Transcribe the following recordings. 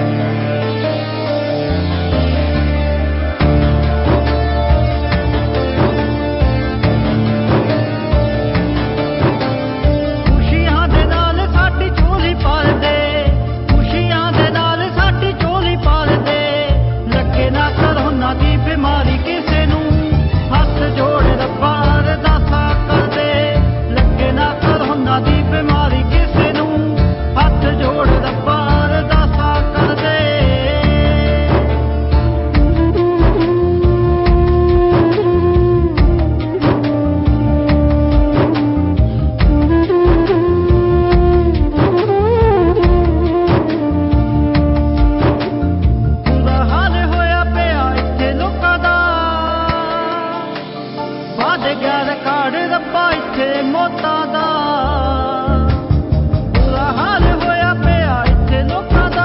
ਮੌਤਾਂ ਦਾ ਬੁਰਾ ਹਾਲ ਹੋਇਆ ਪਿਆ ਇੱਥੇ ਲੋਕਾਂ ਦਾ,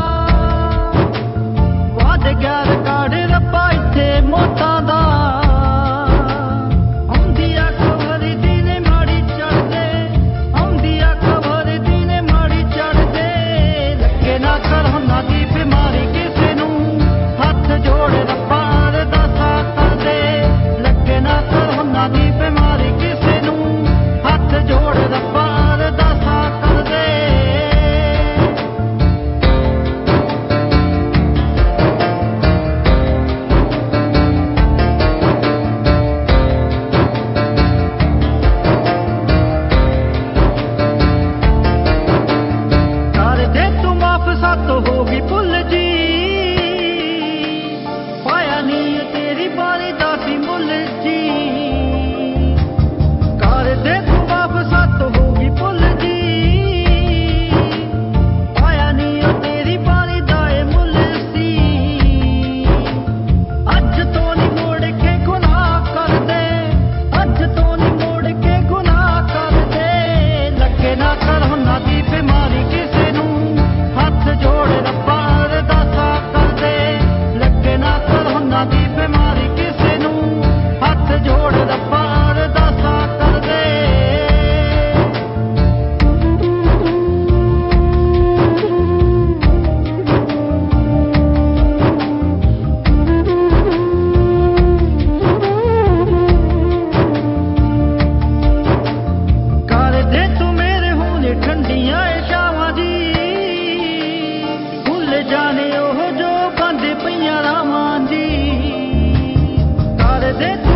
ਵੱਧ ਗਿਆ ਰਿਕਾਰਡ ਰੱਬਾ ਇੱਥੇ ਮੌਤਾਂ ਦਾ। ਆਉਂਦੀ ਆ ਖਬਰ ਦਿਨੇ ਮਾੜੀ ਚੜ੍ਹਦੇ, ਆਉਂਦੀ ਆ ਖਬਰ ਦਿਨੇ ਮਾੜੀ ਚੜ੍ਹਦੇ, ਲੱਗੇ ਨਾ ਕਰੋਨਾ ਦੀ ਬਿਮਾਰੀ ਕਿਸੇ ਨੂੰ, ਹੱਥ ਜੋੜ ਰੱਬਾ ਅਰਦਾਸਾਂ ਕਰਦੇ, ਲੱਗੇ ਨਾ ਕਰੋਨਾ ਦੀ ਬਿਮਾਰੀ ਕਿਸੇ ਨੂੰ, ਹੱਥ ਜੋੜ ਰੱਬਾ ਅਰਦਾਸਾਂ ਕਰਦੇ। ਕਰ ਦੇ ਤੂੰ ਮਾਫ਼ ਸਾਤੋਂ ਹੋ ਗਈ ਭੁੱਲ ਜੀ, ਪਾਇਆ ਨੀ ਤੇਰੀ ਬਾਰੀ ਦਾ ਸੀ ਮੁੱਲ ਜੀ। ਕਰ ਦੇ ਤੂੰ ਮਾਫ਼ ਸਾਤੋਂ ਹੋ ਗਈ ਭੁੱਲ ਜੀ, ਪਾਇਆ ਨੀ ਤੇਰੀ ਬਾਰੀ ਦਾ ਏ ਮੁੱਲ ਸੀ। ਅੱਜ ਤੋਂ ਨੀ ਮੋੜ ਕੇ ਗੁਨਾਹ ਕਰਦੇ, ਅੱਜ ਤੋਂ ਨੀ ਮੋੜ ਕੇ ਗੁਨਾਹ ਕਰਦੇ, ਲੱਗੇ ਨਾ ਕਰੋਨਾ ਦੀ ਬਿਮਾਰੀ ਕਿਸੇ ਨੂੰ, ਹੱਥ ਜੋੜ ਰੱਬਾ ਅਰਦਾਸਾਂ ਕਰਦੇ, ਲੱਗੇ ਨਾ ਕਰੋਨਾ ਦੀ ਬਿਮਾਰੀ ਕਿਸੇ ਨੂੰ, ਹੱਥ ਜੋੜ ਰੱਬਾ ਅਰਦਾਸਾਂ ਕਰਦੇ। ਕਰ ਦੇ ਤੂੰ ਮੇਰੇ ਹੁਣ ਠੰਡੀਆਂ ਏ ਛਾਵਾਂ ਜੀ, ਭੁੱਲ ਜਾਣੇ ਉਹ ਜੋ ਬੰਦ ਪਈਆਂ ਰਾਵਾਂ ਜੀ। ਕਰ ਦੇ